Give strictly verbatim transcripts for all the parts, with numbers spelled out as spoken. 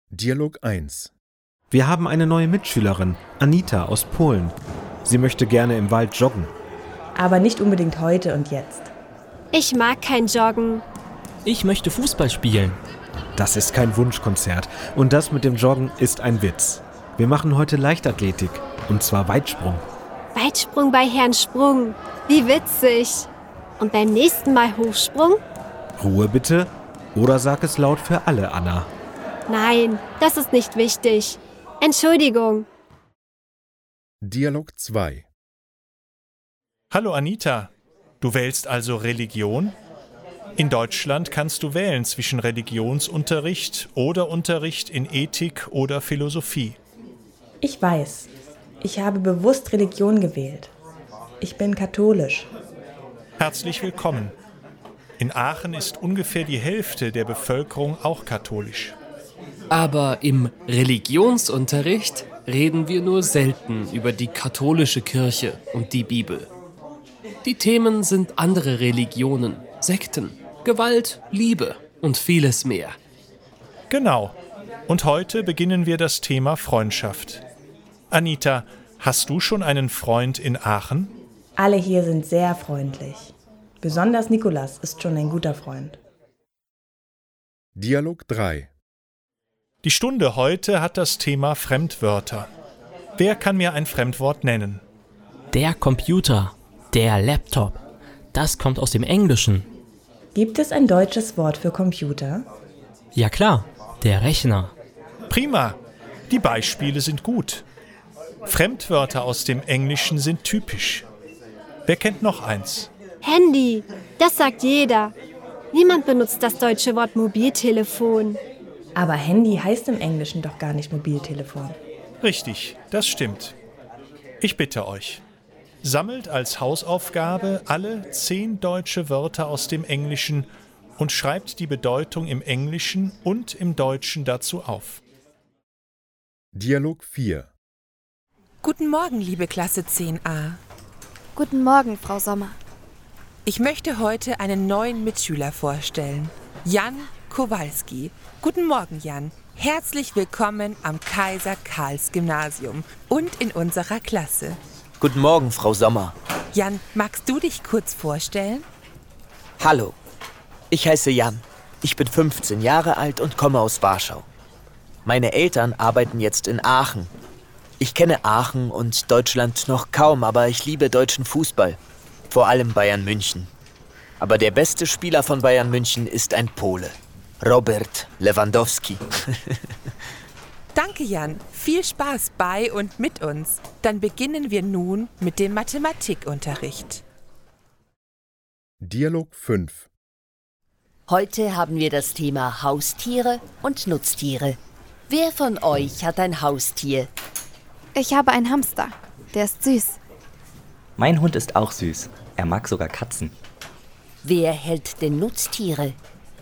Dialog eins. Wir haben eine neue Mitschülerin, Anita aus Polen. Sie möchte gerne im Wald joggen. Aber nicht unbedingt heute und jetzt. Ich mag kein Joggen. Ich möchte Fußball spielen. Das ist kein Wunschkonzert. Und das mit dem Joggen ist ein Witz. Wir machen heute Leichtathletik. Und zwar Weitsprung. Weitsprung bei Herrn Sprung. Wie witzig. Und beim nächsten Mal Hochsprung? Ruhe bitte. Oder sag es laut für alle, Anna. Nein, das ist nicht wichtig. Entschuldigung. Dialog zwei. Hallo Anita, du wählst also Religion? In Deutschland kannst du wählen zwischen Religionsunterricht oder Unterricht in Ethik oder Philosophie. Ich weiß. Ich habe bewusst Religion gewählt. Ich bin katholisch. Herzlich willkommen. In Aachen ist ungefähr die Hälfte der Bevölkerung auch katholisch. Aber im Religionsunterricht reden wir nur selten über die katholische Kirche und die Bibel. Die Themen sind andere Religionen, Sekten, Gewalt, Liebe und vieles mehr. Genau. Und heute beginnen wir das Thema Freundschaft. Anita, hast du schon einen Freund in Aachen? Alle hier sind sehr freundlich. Besonders Nikolas ist schon ein guter Freund. Dialog drei. Die Stunde heute hat das Thema Fremdwörter. Wer kann mir ein Fremdwort nennen? Der Computer, der Laptop, das kommt aus dem Englischen. Gibt es ein deutsches Wort für Computer? Ja klar, der Rechner. Prima, die Beispiele sind gut. Fremdwörter aus dem Englischen sind typisch. Wer kennt noch eins? Handy, das sagt jeder. Niemand benutzt das deutsche Wort Mobiltelefon. Aber Handy heißt im Englischen doch gar nicht Mobiltelefon. Richtig, das stimmt. Ich bitte euch, sammelt als Hausaufgabe alle zehn deutsche Wörter aus dem Englischen und schreibt die Bedeutung im Englischen und im Deutschen dazu auf. Dialog vier. Guten Morgen, liebe Klasse zehn a. Guten Morgen, Frau Sommer. Ich möchte heute einen neuen Mitschüler vorstellen. Jan Kowalski. Guten Morgen, Jan. Herzlich willkommen am Kaiser-Karls-Gymnasium und in unserer Klasse. Guten Morgen, Frau Sommer. Jan, magst du dich kurz vorstellen? Hallo, ich heiße Jan. Ich bin fünfzehn Jahre alt und komme aus Warschau. Meine Eltern arbeiten jetzt in Aachen. Ich kenne Aachen und Deutschland noch kaum, aber ich liebe deutschen Fußball. Vor allem Bayern München. Aber der beste Spieler von Bayern München ist ein Pole. Robert Lewandowski. Danke, Jan. Viel Spaß bei und mit uns. Dann beginnen wir nun mit dem Mathematikunterricht. Dialog fünf. Heute haben wir das Thema Haustiere und Nutztiere. Wer von euch hat ein Haustier? Ich habe einen Hamster. Der ist süß. Mein Hund ist auch süß. Er mag sogar Katzen. Wer hält denn Nutztiere?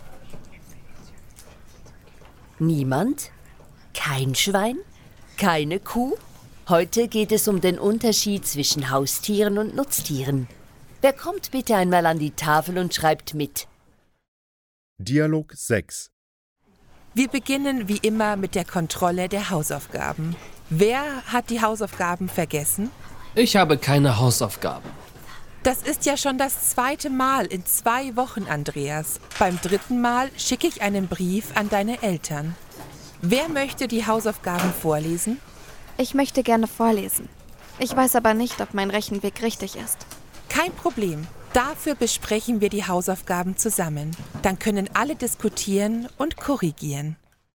Niemand? Kein Schwein? Keine Kuh? Heute geht es um den Unterschied zwischen Haustieren und Nutztieren. Wer kommt bitte einmal an die Tafel und schreibt mit? Dialog sechs. Wir beginnen wie immer mit der Kontrolle der Hausaufgaben. Wer hat die Hausaufgaben vergessen? Ich habe keine Hausaufgaben. Das ist ja schon das zweite Mal in zwei Wochen, Andreas. Beim dritten Mal schicke ich einen Brief an deine Eltern. Wer möchte die Hausaufgaben vorlesen? Ich möchte gerne vorlesen. Ich weiß aber nicht, ob mein Rechenweg richtig ist. Kein Problem. Dafür besprechen wir die Hausaufgaben zusammen. Dann können alle diskutieren und korrigieren.